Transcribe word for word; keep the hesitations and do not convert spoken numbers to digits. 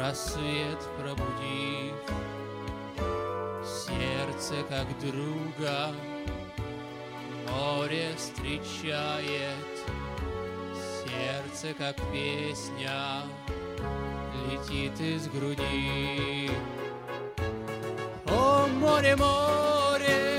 рассвет пробудив, сердце как друга море встречает, сердце как песня летит из груди. О, море, море,